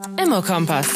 Immokompass.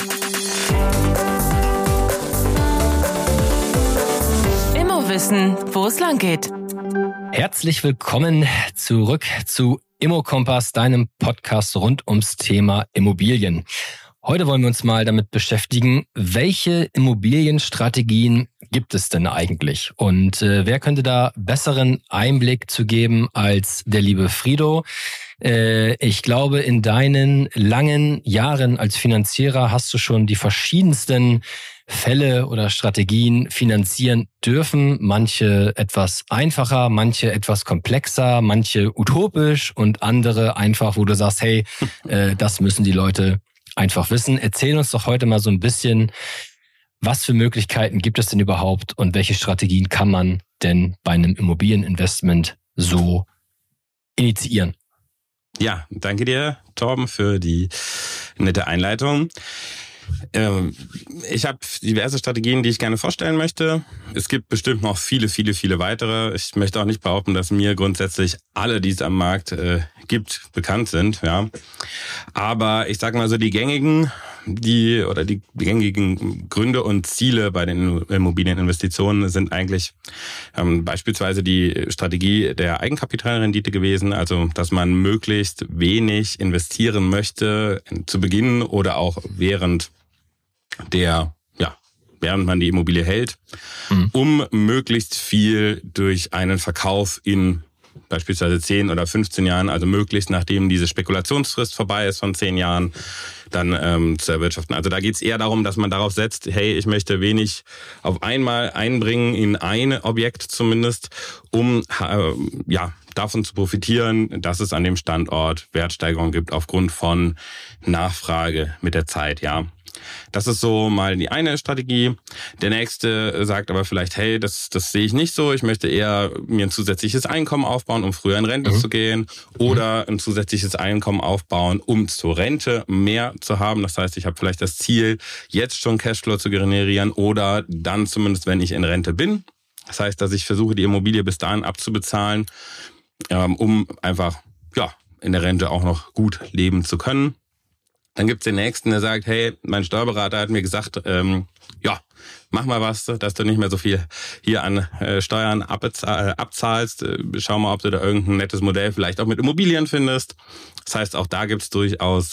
Immowissen, wo es lang geht. Herzlich willkommen zurück zu Immokompass, deinem Podcast rund ums Thema Immobilien. Heute wollen wir uns mal damit beschäftigen, welche Immobilienstrategien gibt es denn eigentlich? Und wer könnte da besseren Einblick zu geben als der liebe Frido? Ich glaube, in deinen langen Jahren als Finanzierer hast du schon die verschiedensten Fälle oder Strategien finanzieren dürfen. Manche etwas einfacher, manche etwas komplexer, manche utopisch und andere einfach, wo du sagst, hey, das müssen die Leute einfach wissen. Erzähl uns doch heute mal so ein bisschen, was für Möglichkeiten gibt es denn überhaupt und welche Strategien kann man denn bei einem Immobilieninvestment so initiieren? Ja, danke dir, Torben, für die nette Einleitung. Ich habe diverse Strategien, die ich gerne vorstellen möchte. Es gibt bestimmt noch viele weitere. Ich möchte auch nicht behaupten, dass mir grundsätzlich alle, die es am Markt gibt, bekannt sind. Ja, aber ich sage mal so die gängigen Gründe und Ziele bei den Immobilieninvestitionen sind eigentlich beispielsweise die Strategie der Eigenkapitalrendite gewesen, also dass man möglichst wenig investieren möchte zu Beginn oder auch während man die Immobilie hält, um möglichst viel durch einen Verkauf in beispielsweise 10 oder 15 Jahren, also möglichst nachdem diese Spekulationsfrist vorbei ist von 10 Jahren, dann zu erwirtschaften. Also da geht es eher darum, dass man darauf setzt, hey, ich möchte wenig auf einmal einbringen in ein Objekt zumindest, um davon zu profitieren, dass es an dem Standort Wertsteigerung gibt aufgrund von Nachfrage mit der Zeit, ja. Das ist so mal die eine Strategie. Der nächste sagt aber vielleicht, hey, das sehe ich nicht so. Ich möchte eher mir ein zusätzliches Einkommen aufbauen, um früher in Rente zu gehen. Oder ein zusätzliches Einkommen aufbauen, um zur Rente mehr zu haben. Das heißt, ich habe vielleicht das Ziel, jetzt schon Cashflow zu generieren oder dann zumindest, wenn ich in Rente bin. Das heißt, dass ich versuche, die Immobilie bis dahin abzubezahlen, um einfach in der Rente auch noch gut leben zu können. Dann gibt's den nächsten, der sagt, hey, mein Steuerberater hat mir gesagt, mach mal was, dass du nicht mehr so viel hier an Steuern abzahlst. Schau mal, ob du da irgendein nettes Modell vielleicht auch mit Immobilien findest. Das heißt, auch da gibt's durchaus,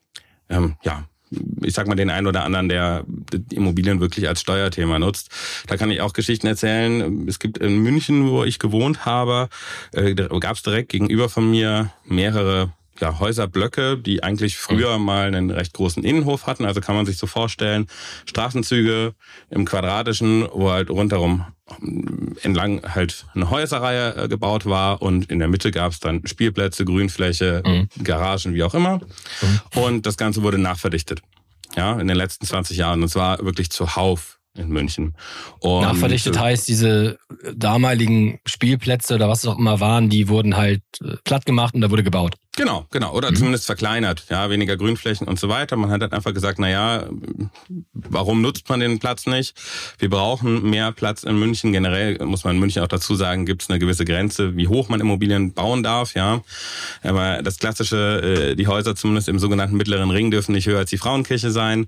ich sag mal den einen oder anderen, der die Immobilien wirklich als Steuerthema nutzt. Da kann ich auch Geschichten erzählen. Es gibt in München, wo ich gewohnt habe, gab's direkt gegenüber von mir mehrere Häuserblöcke, die eigentlich früher mal einen recht großen Innenhof hatten. Also kann man sich so vorstellen, Straßenzüge im Quadratischen, wo halt rundherum entlang halt eine Häuserreihe gebaut war und in der Mitte gab es dann Spielplätze, Grünfläche, Garagen, wie auch immer. Und das Ganze wurde nachverdichtet. Ja, in den letzten 20 Jahren. Und zwar wirklich zuhauf in München. Und nachverdichtet heißt, diese damaligen Spielplätze oder was es auch immer waren, die wurden halt platt gemacht und da wurde gebaut. Genau. Oder zumindest verkleinert. Ja, weniger Grünflächen und so weiter. Man hat halt einfach gesagt, warum nutzt man den Platz nicht? Wir brauchen mehr Platz in München. Generell muss man in München auch dazu sagen, gibt es eine gewisse Grenze, wie hoch man Immobilien bauen darf, ja. Aber das Klassische, die Häuser zumindest im sogenannten Mittleren Ring dürfen nicht höher als die Frauenkirche sein.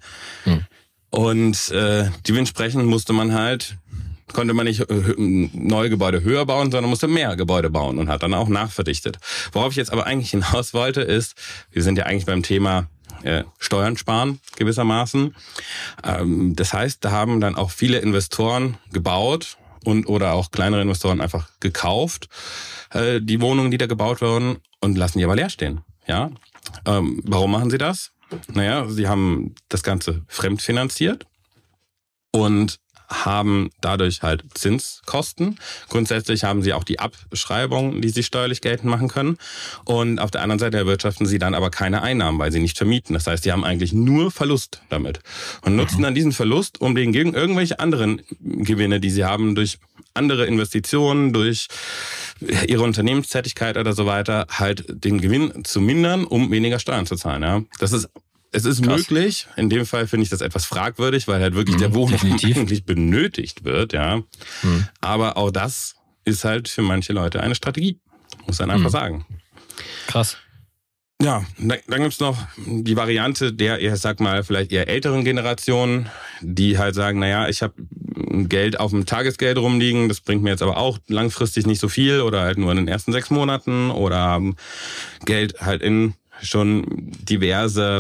Und dementsprechend konnte man nicht neue Gebäude höher bauen, sondern musste mehr Gebäude bauen und hat dann auch nachverdichtet. Worauf ich jetzt aber eigentlich hinaus wollte, ist, wir sind ja eigentlich beim Thema Steuern sparen gewissermaßen. Das heißt, da haben dann auch viele Investoren gebaut oder auch kleinere Investoren einfach gekauft, die Wohnungen, die da gebaut wurden, und lassen die aber leer stehen. Ja? Warum machen sie das? Sie haben das Ganze fremdfinanziert und haben dadurch halt Zinskosten. Grundsätzlich haben sie auch die Abschreibung, die sie steuerlich geltend machen können. Und auf der anderen Seite erwirtschaften sie dann aber keine Einnahmen, weil sie nicht vermieten. Das heißt, sie haben eigentlich nur Verlust damit und nutzen dann diesen Verlust, um gegen irgendwelche anderen Gewinne, die sie haben, durch andere Investitionen, durch ihre Unternehmenstätigkeit oder so weiter, halt den Gewinn zu mindern, um weniger Steuern zu zahlen. Ja, es ist krass möglich. In dem Fall finde ich das etwas fragwürdig, weil halt wirklich der Wohnraum eigentlich benötigt wird. Ja, aber auch das ist halt für manche Leute eine Strategie, muss man einfach sagen. Krass. Ja, dann gibt's noch die Variante der, ich sag mal, vielleicht eher älteren Generationen, die halt sagen, naja, ich habe Geld auf dem Tagesgeld rumliegen, das bringt mir jetzt aber auch langfristig nicht so viel oder halt nur in den ersten 6 Monaten oder haben Geld halt in schon diverse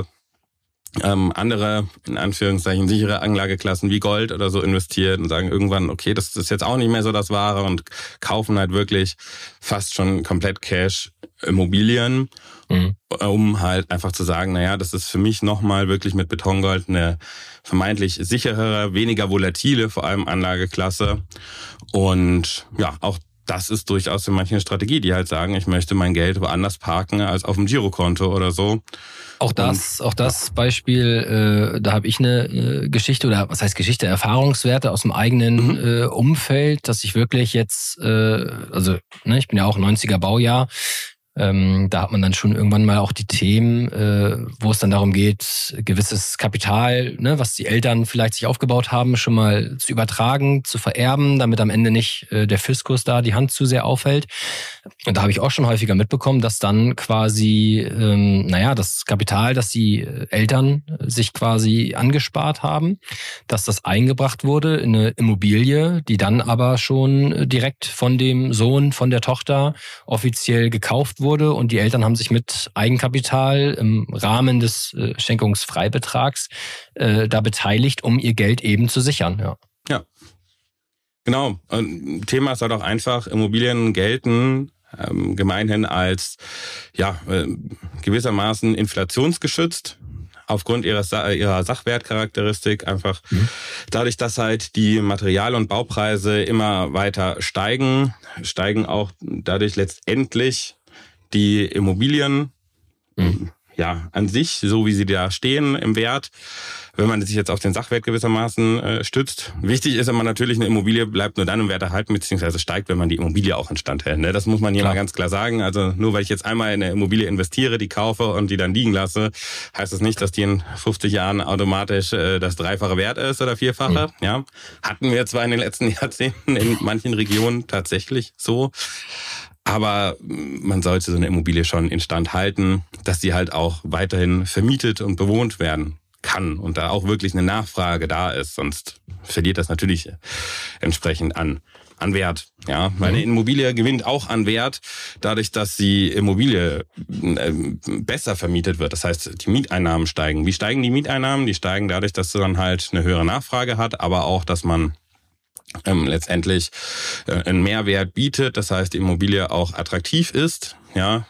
andere, in Anführungszeichen, sichere Anlageklassen wie Gold oder so investiert und sagen irgendwann, okay, das ist jetzt auch nicht mehr so das Wahre und kaufen halt wirklich fast schon komplett Cash Immobilien, um halt einfach zu sagen, naja, das ist für mich nochmal wirklich mit Betongold eine vermeintlich sicherere, weniger volatile, vor allem Anlageklasse. Und ja, auch das ist durchaus für manche eine Strategie, die halt sagen, ich möchte mein Geld woanders parken als auf dem Girokonto oder so. Auch das Beispiel, da habe ich eine Geschichte, oder was heißt Geschichte, Erfahrungswerte aus dem eigenen Umfeld, dass ich wirklich jetzt, ich bin ja auch 90er Baujahr, da hat man dann schon irgendwann mal auch die Themen, wo es dann darum geht, gewisses Kapital, was die Eltern vielleicht sich aufgebaut haben, schon mal zu übertragen, zu vererben, damit am Ende nicht der Fiskus da die Hand zu sehr aufhält. Und da habe ich auch schon häufiger mitbekommen, dass dann quasi, das Kapital, das die Eltern sich quasi angespart haben, dass das eingebracht wurde in eine Immobilie, die dann aber schon direkt von dem Sohn, von der Tochter offiziell gekauft wurde und die Eltern haben sich mit Eigenkapital im Rahmen des Schenkungsfreibetrags da beteiligt, um ihr Geld eben zu sichern. Ja. Genau. Thema ist halt auch einfach, Immobilien gelten gemeinhin als gewissermaßen inflationsgeschützt. Aufgrund ihrer Sachwertcharakteristik einfach dadurch, dass halt die Material- und Baupreise immer weiter steigen auch dadurch letztendlich die Immobilien an sich, so wie sie da stehen im Wert, wenn man sich jetzt auf den Sachwert gewissermaßen stützt. Wichtig ist aber natürlich, eine Immobilie bleibt nur dann im Wert erhalten, beziehungsweise steigt, wenn man die Immobilie auch instand hält. Ne? Das muss man hier mal ganz klar sagen. Also nur weil ich jetzt einmal in eine Immobilie investiere, die kaufe und die dann liegen lasse, heißt das nicht, dass die in 50 Jahren automatisch das Dreifache wert ist oder Vierfache. Ja, hatten wir zwar in den letzten Jahrzehnten in manchen Regionen tatsächlich so. Aber man sollte so eine Immobilie schon instand halten, dass sie halt auch weiterhin vermietet und bewohnt werden kann und da auch wirklich eine Nachfrage da ist. Sonst verliert das natürlich entsprechend an Wert. Ja, weil eine Immobilie gewinnt auch an Wert, dadurch, dass die Immobilie besser vermietet wird. Das heißt, die Mieteinnahmen steigen. Wie steigen die Mieteinnahmen? Die steigen dadurch, dass du dann halt eine höhere Nachfrage hat, aber auch, dass man letztendlich einen Mehrwert bietet, das heißt die Immobilie auch attraktiv ist,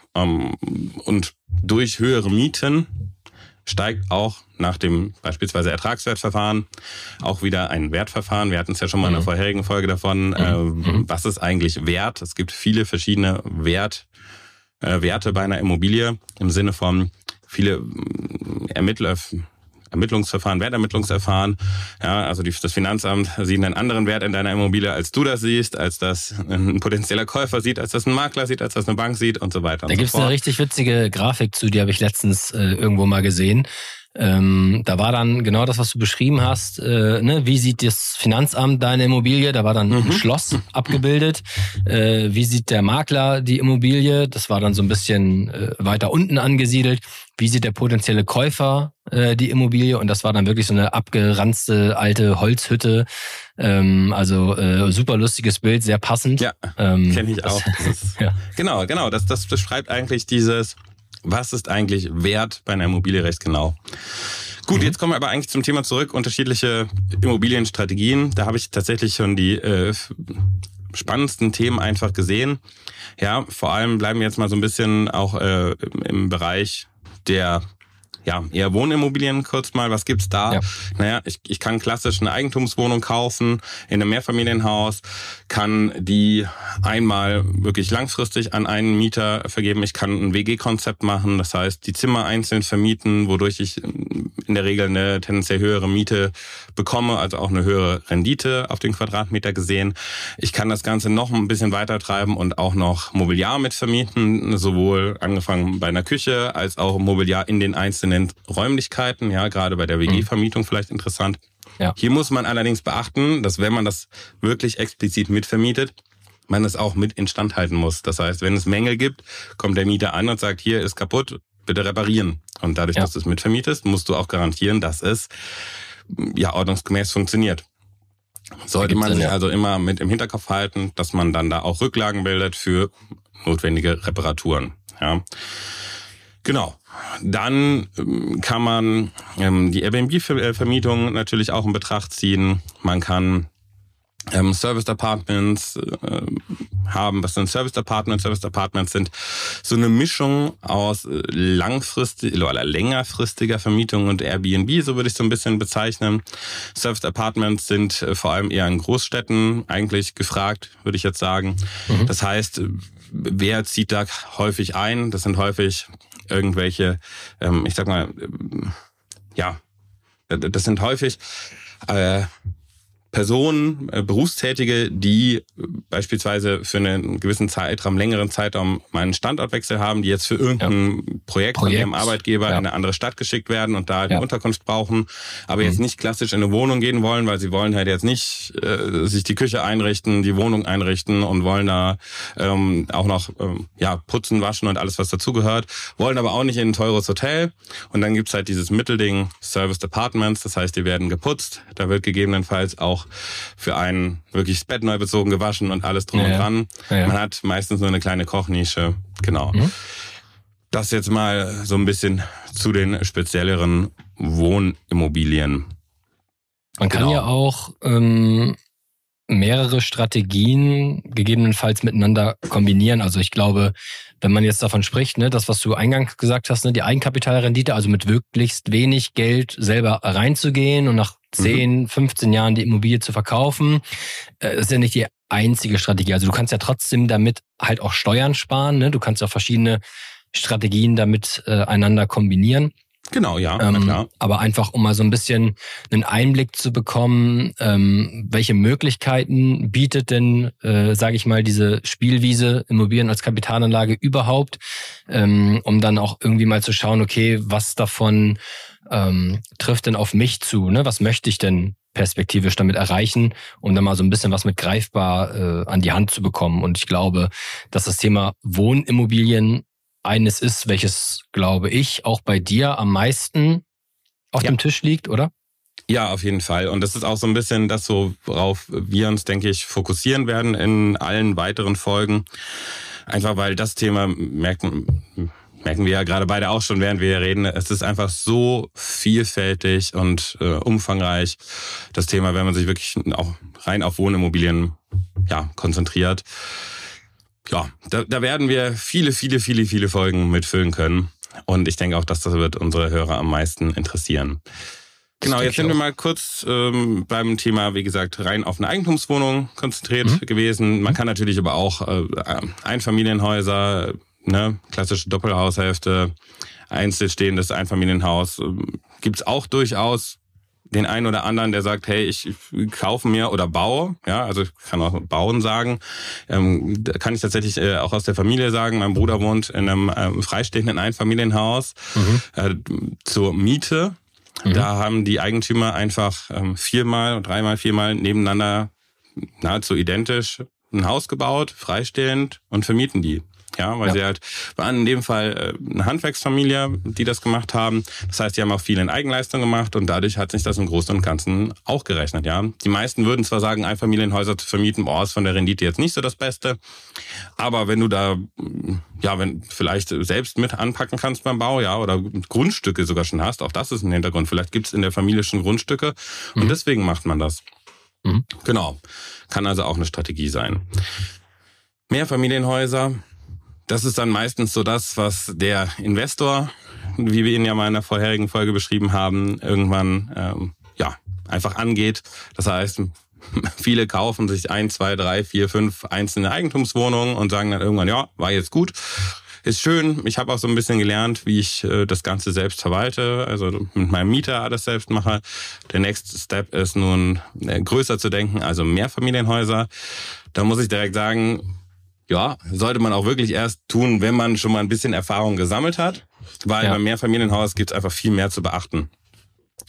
und durch höhere Mieten steigt auch nach dem beispielsweise Ertragswertverfahren auch wieder ein Wertverfahren. Wir hatten es ja schon mal in der vorherigen Folge davon, was ist eigentlich Wert? Es gibt viele verschiedene Werte bei einer Immobilie im Sinne von viele Wertermittlungsverfahren. Ja, also das Finanzamt sieht einen anderen Wert in deiner Immobilie, als du das siehst, als das ein potenzieller Käufer sieht, als das ein Makler sieht, als das eine Bank sieht und so weiter. Da gibt's eine richtig witzige Grafik zu, die habe ich letztens irgendwo mal gesehen. Da war dann genau das, was du beschrieben hast. Wie sieht das Finanzamt deine Immobilie? Da war dann ein Schloss abgebildet. Wie sieht der Makler die Immobilie? Das war dann so ein bisschen weiter unten angesiedelt. Wie sieht der potenzielle Käufer die Immobilie? Und das war dann wirklich so eine abgeranzte alte Holzhütte. Super lustiges Bild, sehr passend. Ja, kenne ich auch. Genau. Das beschreibt eigentlich dieses, was ist eigentlich Wert bei einer Immobilie recht genau. Gut, jetzt kommen wir aber eigentlich zum Thema zurück, unterschiedliche Immobilienstrategien. Da habe ich tatsächlich schon die spannendsten Themen einfach gesehen. Ja, vor allem bleiben wir jetzt mal so ein bisschen auch im Bereich der eher Wohnimmobilien kurz mal. Was gibt's da? Ja. Naja, ich kann klassisch eine Eigentumswohnung kaufen in einem Mehrfamilienhaus, kann die einmal wirklich langfristig an einen Mieter vergeben. Ich kann ein WG-Konzept machen, das heißt die Zimmer einzeln vermieten, wodurch ich in der Regel eine tendenziell höhere Miete bekomme, also auch eine höhere Rendite auf den Quadratmeter gesehen. Ich kann das Ganze noch ein bisschen weiter treiben und auch noch Mobiliar mit vermieten, sowohl angefangen bei einer Küche als auch Mobiliar in den einzelnen Räumlichkeiten, ja, gerade bei der WG-Vermietung vielleicht interessant. Ja. Hier muss man allerdings beachten, dass wenn man das wirklich explizit mitvermietet, man es auch mit instand halten muss. Das heißt, wenn es Mängel gibt, kommt der Mieter an und sagt, hier ist kaputt, bitte reparieren. Und dadurch, dass du es mitvermietest, musst du auch garantieren, dass es ordnungsgemäß funktioniert. Sollte man sich also immer mit im Hinterkopf halten, dass man dann da auch Rücklagen bildet für notwendige Reparaturen. Ja. Genau. Dann kann man die Airbnb-Vermietung natürlich auch in Betracht ziehen. Man kann Serviced Apartments haben. Was sind Serviced Apartments? Serviced Apartments sind so eine Mischung aus langfristiger oder längerfristiger Vermietung und Airbnb, so würde ich so ein bisschen bezeichnen. Serviced Apartments sind vor allem eher in Großstädten eigentlich gefragt, würde ich jetzt sagen. Das heißt, wer zieht da häufig ein? Das sind häufig irgendwelche, das sind häufig Personen, Berufstätige, die beispielsweise für einen gewissen Zeitraum, längeren Zeitraum mal einen Standortwechsel haben, die jetzt für irgendein Projekt von ihrem Arbeitgeber in eine andere Stadt geschickt werden und da die Unterkunft brauchen, aber jetzt nicht klassisch in eine Wohnung gehen wollen, weil sie wollen halt jetzt nicht sich die Küche einrichten, die Wohnung einrichten und wollen da auch noch putzen, waschen und alles, was dazugehört, wollen aber auch nicht in ein teures Hotel. Und dann gibt's halt dieses Mittelding Serviced Apartments, das heißt, die werden geputzt, da wird gegebenenfalls auch für einen wirklich das Bett neu bezogen, gewaschen und alles drum und dran. Man hat meistens nur eine kleine Kochnische. Genau. Das jetzt mal so ein bisschen zu den spezielleren Wohnimmobilien. Man kann ja auch mehrere Strategien gegebenenfalls miteinander kombinieren. Also ich glaube, wenn man jetzt davon spricht, ne, das, was du eingangs gesagt hast, ne, die Eigenkapitalrendite, also mit möglichst wenig Geld selber reinzugehen und nach 10, 15 Jahren die Immobilie zu verkaufen, ist ja nicht die einzige Strategie. Also du kannst ja trotzdem damit halt auch Steuern sparen, ne? Du kannst ja verschiedene Strategien damit einander kombinieren. Genau, ja, klar. Aber einfach, um mal so ein bisschen einen Einblick zu bekommen, welche Möglichkeiten bietet denn, sage ich mal, diese Spielwiese Immobilien als Kapitalanlage überhaupt, um dann auch irgendwie mal zu schauen, okay, was davon trifft denn auf mich zu, ne? Was möchte ich denn perspektivisch damit erreichen, um dann mal so ein bisschen was mit greifbar an die Hand zu bekommen. Und ich glaube, dass das Thema Wohnimmobilien eines ist, welches, glaube ich, auch bei dir am meisten auf dem Tisch liegt, oder? Ja, auf jeden Fall. Und das ist auch so ein bisschen das, worauf wir uns, denke ich, fokussieren werden in allen weiteren Folgen. Einfach weil das Thema, merken wir ja gerade beide auch schon, während wir hier reden, es ist einfach so vielfältig und umfangreich. Das Thema, wenn man sich wirklich auch rein auf Wohnimmobilien konzentriert. Ja, da werden wir viele Folgen mitfüllen können. Und ich denke auch, dass das wird unsere Hörer am meisten interessieren. Genau, jetzt sind wir mal kurz beim Thema, wie gesagt, rein auf eine Eigentumswohnung konzentriert gewesen. Man kann natürlich aber auch Einfamilienhäuser, ne, klassische Doppelhaushälfte, einzelstehendes Einfamilienhaus, gibt's auch durchaus den einen oder anderen, der sagt, hey, ich kaufe mir oder baue, also ich kann auch bauen sagen, da kann ich tatsächlich auch aus der Familie sagen, mein Bruder wohnt in einem freistehenden Einfamilienhaus zur Miete. Da haben die Eigentümer einfach viermal nebeneinander nahezu identisch ein Haus gebaut, freistehend und vermieten die. Ja, weil sie halt waren in dem Fall eine Handwerksfamilie, die das gemacht haben. Das heißt, die haben auch viel in Eigenleistung gemacht und dadurch hat sich das im Großen und Ganzen auch gerechnet. Ja, die meisten würden zwar sagen, Einfamilienhäuser zu vermieten, ist von der Rendite jetzt nicht so das Beste, aber wenn du da wenn vielleicht selbst mit anpacken kannst beim Bau, oder Grundstücke sogar schon hast, auch das ist ein Hintergrund. Vielleicht gibt's in der Familie schon Grundstücke und deswegen macht man das. Genau, kann also auch eine Strategie sein. Mehrfamilienhäuser. Das ist dann meistens so das, was der Investor, wie wir ihn ja mal in der vorherigen Folge beschrieben haben, irgendwann einfach angeht. Das heißt, viele kaufen sich 1, 2, 3, 4, 5 einzelne Eigentumswohnungen und sagen dann irgendwann, war jetzt gut, ist schön. Ich habe auch so ein bisschen gelernt, wie ich das Ganze selbst verwalte, also mit meinem Mieter alles selbst mache. Der nächste Step ist nun größer zu denken, also Mehrfamilienhäuser. Da muss ich direkt sagen, sollte man auch wirklich erst tun, wenn man schon mal ein bisschen Erfahrung gesammelt hat, weil beim Mehrfamilienhaus gibt es einfach viel mehr zu beachten.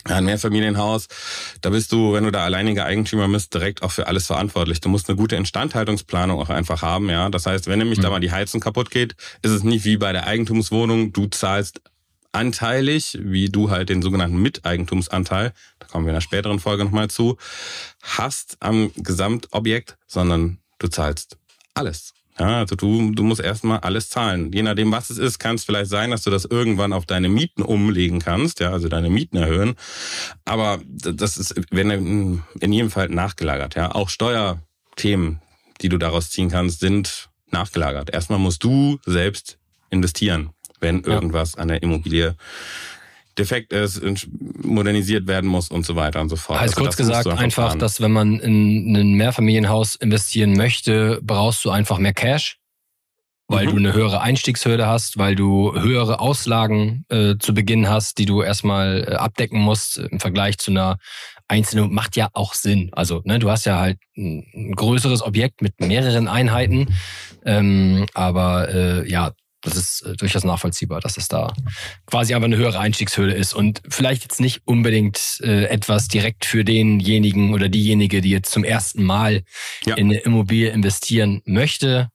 Ein Mehrfamilienhaus, da bist du, wenn du da alleiniger Eigentümer bist, direkt auch für alles verantwortlich. Du musst eine gute Instandhaltungsplanung auch einfach haben, ja. Das heißt, wenn nämlich da mal die Heizung kaputt geht, ist es nicht wie bei der Eigentumswohnung, du zahlst anteilig, wie du halt den sogenannten Miteigentumsanteil, da kommen wir in einer späteren Folge nochmal zu, hast am Gesamtobjekt, sondern du zahlst alles. Ja, also du musst erstmal alles zahlen. Je nachdem, was es ist, kann es vielleicht sein, dass du das irgendwann auf deine Mieten umlegen kannst, ja, also deine Mieten erhöhen. Aber das ist, wenn in jedem Fall nachgelagert, ja. Auch Steuerthemen, die du daraus ziehen kannst, sind nachgelagert. Erstmal musst du selbst investieren, wenn irgendwas an der Immobilie defekt ist, modernisiert werden muss und so weiter und so fort. Heißt kurz gesagt einfach, dass wenn man in ein Mehrfamilienhaus investieren möchte, brauchst du einfach mehr Cash, weil du eine höhere Einstiegshürde hast, weil du höhere Auslagen zu Beginn hast, die du erstmal abdecken musst im Vergleich zu einer einzelnen. Macht ja auch Sinn. Also du hast ja halt ein größeres Objekt mit mehreren Einheiten, aber das ist durchaus nachvollziehbar, dass es da quasi einfach eine höhere Einstiegshürde ist und vielleicht jetzt nicht unbedingt etwas direkt für denjenigen oder diejenige, die jetzt zum ersten Mal in eine Immobilie investieren möchte.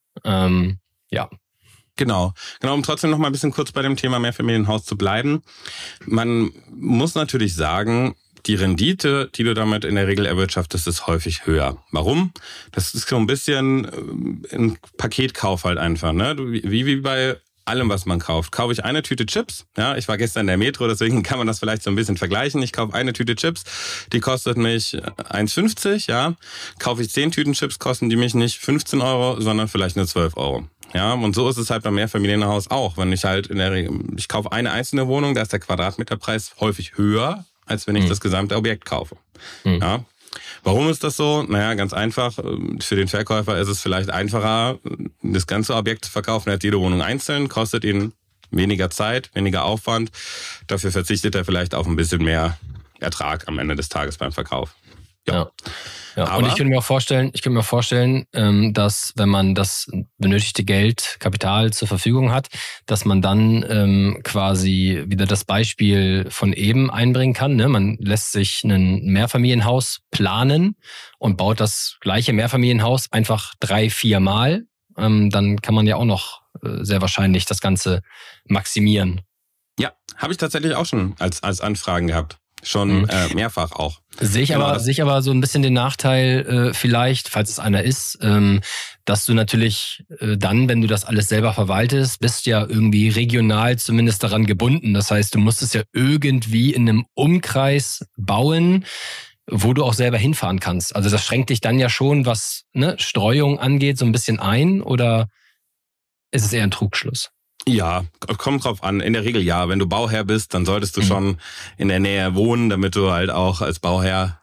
Genau, um trotzdem noch mal ein bisschen kurz bei dem Thema Mehrfamilienhaus zu bleiben. Man muss natürlich sagen, die Rendite, die du damit in der Regel erwirtschaftest, ist häufig höher. Warum? Das ist so ein bisschen ein Paketkauf halt einfach, ne? Wie bei allem, was man kauft. Kaufe ich eine Tüte Chips, ja, ich war gestern in der Metro, deswegen kann man das vielleicht so ein bisschen vergleichen. Ich kaufe eine Tüte Chips, die kostet mich 1,50, ja. Kaufe ich 10 Tüten Chips, kosten die mich nicht 15 Euro, sondern vielleicht nur 12 Euro. Ja, und so ist es halt beim Mehrfamilienhaus auch. Wenn ich halt ich kaufe eine einzelne Wohnung, da ist der Quadratmeterpreis häufig höher, als wenn ich das gesamte Objekt kaufe. Ja. Warum ist das so? Naja, ganz einfach. Für den Verkäufer ist es vielleicht einfacher, das ganze Objekt zu verkaufen als jede Wohnung einzeln. Kostet ihn weniger Zeit, weniger Aufwand. Dafür verzichtet er vielleicht auf ein bisschen mehr Ertrag am Ende des Tages beim Verkauf. Ja. Und ich könnte mir auch vorstellen, dass wenn man das benötigte Geld, Kapital zur Verfügung hat, dass man dann quasi wieder das Beispiel von eben einbringen kann. Ne? Man lässt sich ein Mehrfamilienhaus planen und baut das gleiche Mehrfamilienhaus einfach 3-4 Mal. Dann kann man ja auch noch sehr wahrscheinlich das Ganze maximieren. Ja, habe ich tatsächlich auch schon als Anfragen gehabt. Schon mehrfach auch. Sehe ich aber so ein bisschen den Nachteil vielleicht, falls es einer ist, dass du natürlich dann, wenn du das alles selber verwaltest, bist ja irgendwie regional zumindest daran gebunden. Das heißt, du musst es ja irgendwie in einem Umkreis bauen, wo du auch selber hinfahren kannst. Also das schränkt dich dann ja schon, was Streuung angeht, so ein bisschen ein, oder ist es eher ein Trugschluss? Ja, kommt drauf an. In der Regel ja. Wenn du Bauherr bist, dann solltest du schon in der Nähe wohnen, damit du halt auch als Bauherr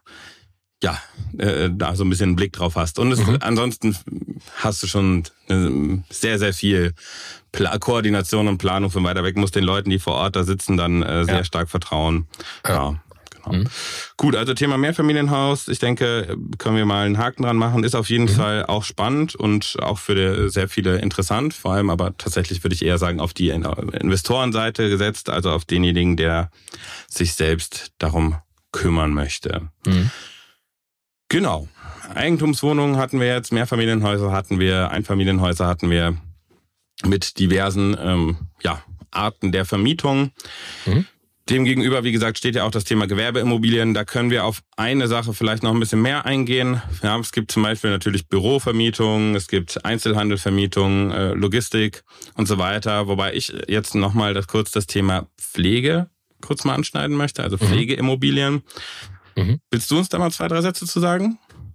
da so ein bisschen einen Blick drauf hast. Und ansonsten hast du schon sehr, sehr viel Koordination und Planung von weiter weg. Musst den Leuten, die vor Ort da sitzen, dann sehr stark vertrauen. Ja. Genau. Gut, also Thema Mehrfamilienhaus, ich denke, können wir mal einen Haken dran machen. Ist auf jeden Fall auch spannend und auch für sehr viele interessant. Vor allem aber tatsächlich würde ich eher sagen, auf die Investorenseite gesetzt, also auf denjenigen, der sich selbst darum kümmern möchte. Genau. Eigentumswohnungen hatten wir jetzt, Mehrfamilienhäuser hatten wir, Einfamilienhäuser hatten wir mit diversen Arten der Vermietung. Demgegenüber, wie gesagt, steht ja auch das Thema Gewerbeimmobilien. Da können wir auf eine Sache vielleicht noch ein bisschen mehr eingehen. Ja, es gibt zum Beispiel natürlich Bürovermietung, es gibt Einzelhandelvermietung, Logistik und so weiter. Wobei ich jetzt nochmal das Thema Pflege kurz mal anschneiden möchte, also Pflegeimmobilien. Willst du uns da mal 2-3 Sätze zu sagen?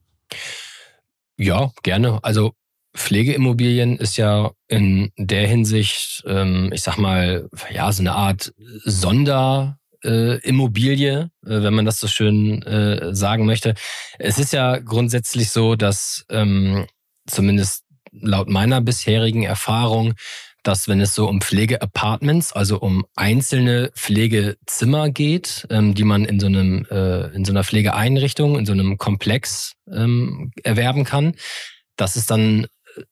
Ja, gerne. Also Pflegeimmobilien ist ja in der Hinsicht, ich sag mal, ja, so eine Art Sonderimmobilie, wenn man das so schön sagen möchte. Es ist ja grundsätzlich so, dass zumindest laut meiner bisherigen Erfahrung, dass wenn es so um Pflegeapartments, also um einzelne Pflegezimmer geht, die man in so einer Pflegeeinrichtung, in so einem Komplex erwerben kann, dass es dann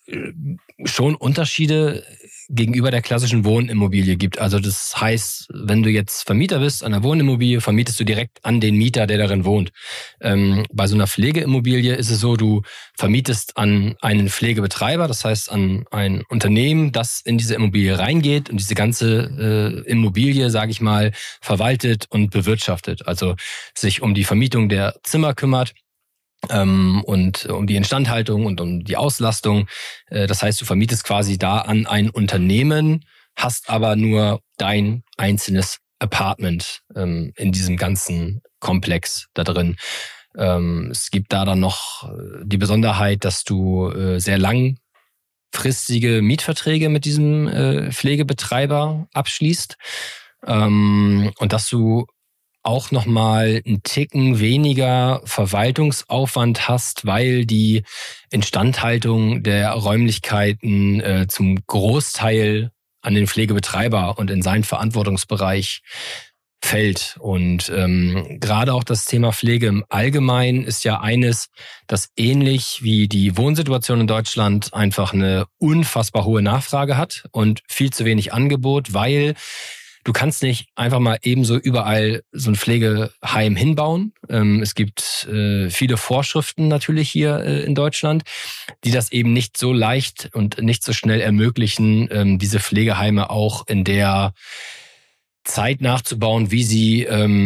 schon Unterschiede gegenüber der klassischen Wohnimmobilie gibt. Also das heißt, wenn du jetzt Vermieter bist an einer Wohnimmobilie, vermietest du direkt an den Mieter, der darin wohnt. Bei so einer Pflegeimmobilie ist es so, du vermietest an einen Pflegebetreiber, das heißt an ein Unternehmen, das in diese Immobilie reingeht und diese ganze Immobilie, sage ich mal, verwaltet und bewirtschaftet. Also sich um die Vermietung der Zimmer kümmert. Und um die Instandhaltung und um die Auslastung. Das heißt, du vermietest quasi da an ein Unternehmen, hast aber nur dein einzelnes Apartment in diesem ganzen Komplex da drin. Es gibt da dann noch die Besonderheit, dass du sehr langfristige Mietverträge mit diesem Pflegebetreiber abschließt und dass du auch nochmal einen Ticken weniger Verwaltungsaufwand hast, weil die Instandhaltung der Räumlichkeiten zum Großteil an den Pflegebetreiber und in seinen Verantwortungsbereich fällt. Und gerade auch das Thema Pflege im Allgemeinen ist ja eines, das ähnlich wie die Wohnsituation in Deutschland einfach eine unfassbar hohe Nachfrage hat und viel zu wenig Angebot, weil du kannst nicht einfach mal ebenso überall so ein Pflegeheim hinbauen. Es gibt viele Vorschriften natürlich hier in Deutschland, die das eben nicht so leicht und nicht so schnell ermöglichen, diese Pflegeheime auch in der Zeit nachzubauen, wie sie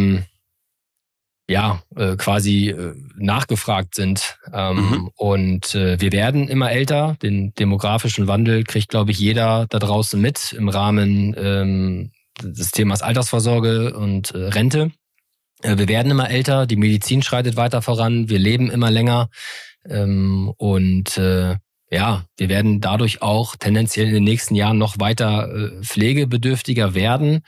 quasi nachgefragt sind. Und wir werden immer älter. Den demografischen Wandel kriegt, glaube ich, jeder da draußen mit im Rahmen des Themas Altersvorsorge und Rente. Wir werden immer älter, die Medizin schreitet weiter voran, wir leben immer länger und wir werden dadurch auch tendenziell in den nächsten Jahren noch weiter pflegebedürftiger werden.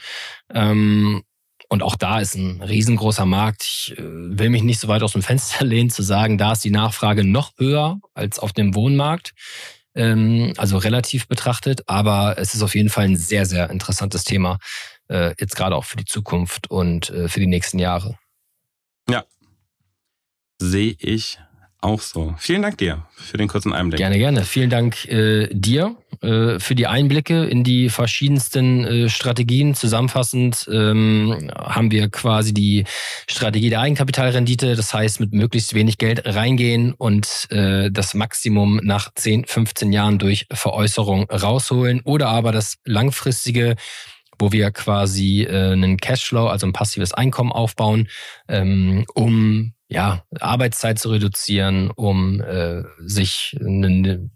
Und auch da ist ein riesengroßer Markt. Ich will mich nicht so weit aus dem Fenster lehnen, zu sagen, da ist die Nachfrage noch höher als auf dem Wohnmarkt. Also relativ betrachtet, aber es ist auf jeden Fall ein sehr, sehr interessantes Thema, jetzt gerade auch für die Zukunft und für die nächsten Jahre. Ja, sehe ich auch so. Vielen Dank dir für den kurzen Einblick. Gerne, gerne. Vielen Dank dir für die Einblicke in die verschiedensten Strategien. Zusammenfassend haben wir quasi die Strategie der Eigenkapitalrendite, das heißt mit möglichst wenig Geld reingehen und das Maximum nach 10, 15 Jahren durch Veräußerung rausholen oder aber das langfristige, wo wir quasi einen Cashflow, also ein passives Einkommen aufbauen, um Arbeitszeit zu reduzieren, um sich eine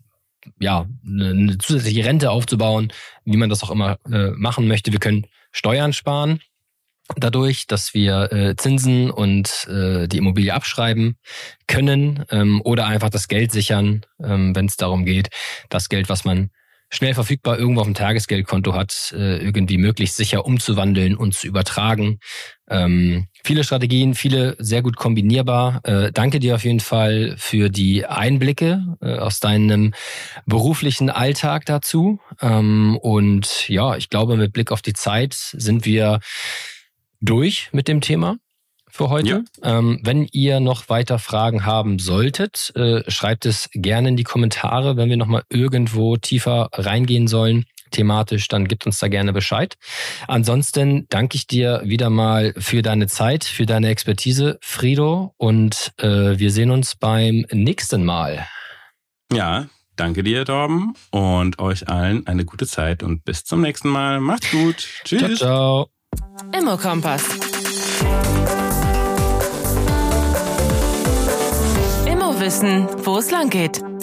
zusätzliche Rente aufzubauen, wie man das auch immer machen möchte. Wir können Steuern sparen dadurch, dass wir Zinsen und die Immobilie abschreiben können oder einfach das Geld sichern, wenn es darum geht, das Geld, was man schnell verfügbar irgendwo auf dem Tagesgeldkonto hat, irgendwie möglichst sicher umzuwandeln und zu übertragen. Viele Strategien, viele sehr gut kombinierbar. Danke dir auf jeden Fall für die Einblicke aus deinem beruflichen Alltag dazu. Und ja, ich glaube, mit Blick auf die Zeit sind wir durch mit dem Thema für heute. Ja. Wenn ihr noch weiter Fragen haben solltet, schreibt es gerne in die Kommentare. Wenn wir nochmal irgendwo tiefer reingehen sollen, thematisch, dann gebt uns da gerne Bescheid. Ansonsten danke ich dir wieder mal für deine Zeit, für deine Expertise, Frido. Und wir sehen uns beim nächsten Mal. Ja, danke dir, Torben. Und euch allen eine gute Zeit und bis zum nächsten Mal. Macht's gut. Tschüss. Ciao, ciao. Immokompass. Immo wissen, wo es lang geht.